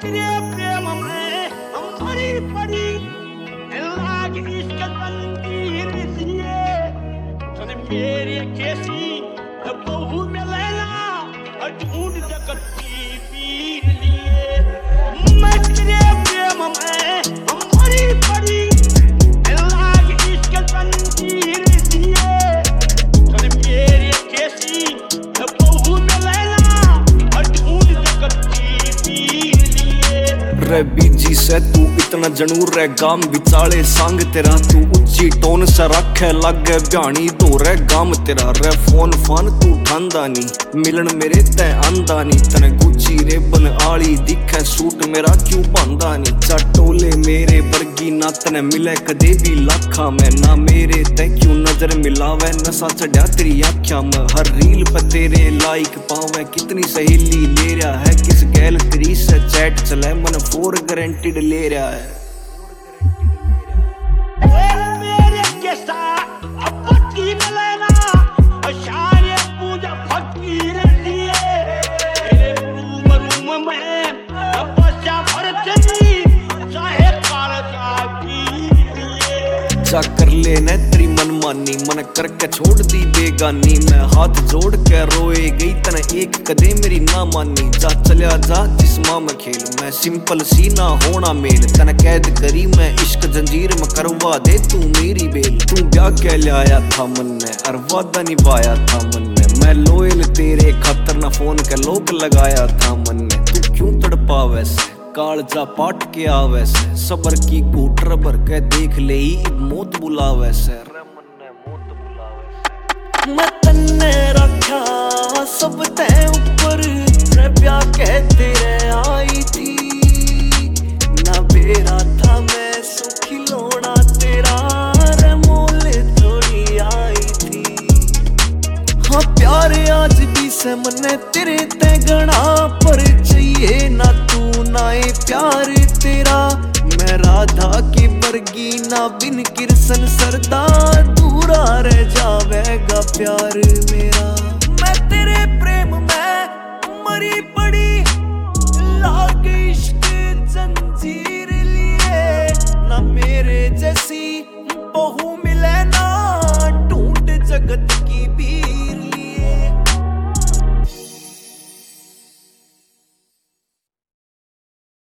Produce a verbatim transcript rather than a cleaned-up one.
तेरे प्रेम में हम मरी पड़ी लाग इश्क जंजीर दिए तने मेरे कैसी बहू में लैला ढूंढ जगती पीर लिए मैं तेरे प्रेम में हम मरी पड़ी लाग इश्क जंजीर दिए तने मेरे कैसी बहू में लैला ढूंढ जगती पीर लिए रे बीजी से तू इतना जनूर रे गाम विचाले सांग तेरा तू उच्ची टोन से रखे लागे ब्याणी दो रे गाम तेरा रे फोन फान तू ठांदा नी मिलन मेरे तै आंदा नी तने गुची रे बन आली दिखे सूट मेरा क्यों पांदा नी चटोले मेरे वर्गी ना तने मिले कदे भी लाखा में ना मेरे तै क्यों नजर मिलावे नशा चढ़ा तेरी आख्या में हर रील पे तेरे लाइक पावे कितनी सहेली ले रहा है किस गैल तेरी से चैट चले मन फोर गारंटीड ले रहा है मेरे के साथ अपनी मिलेना शाये पूजा फकीर लिए तेरे रूम रूम में तपस्या भरतनी चाहे काल जागी जा कर लेने तेरी मनमानी मन करके छोड़ दी बेगानी मैं हाथ जोड़ के रोए गई तने एक कदे मेरी ना मानी जा चलिया जा जिस्मा में खेल मैं सिंपल सी ना होना मेल तने कैद करी मैं इश्क जंजीर में करवा दे तू मेरी बेल तू ब्याह के लाया था मन ने और वादा निभाया था मन ने मैं लोयल तेरे खातर ना फोन के लोक लगाया था मन ने तू क्यों तड़पा वैसे कालजा पाट के आवे से सबर की घूटर भर के देख ले ही मौत बुलावे से मैं तन्ने रखा सब ते ऊपर रे प्यार कहते रे आई थी ना बेरा था मैं सुखी लोना तेरा रे मोल थोड़ी आई थी हाँ प्यार आज भी से मने तेरे ते गणा पर चाहिए ना तू ना ए प्यार तेरा मैं राधा की बरगी ना बिन किरसन सरदा दूरा रह जावेगा प्यार मेरा मैं तेरे प्रेम में मरी पड़ी लाग इश्क जंजीर लिए ना मेरे जैसी